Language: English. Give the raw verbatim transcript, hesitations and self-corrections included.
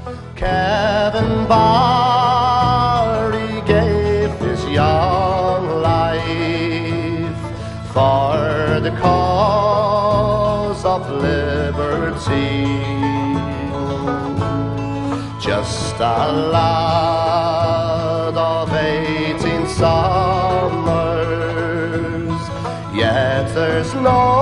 Kevin Barry gave his young life for the cause of liberty. Just a lad of eighteen summers, yet there's no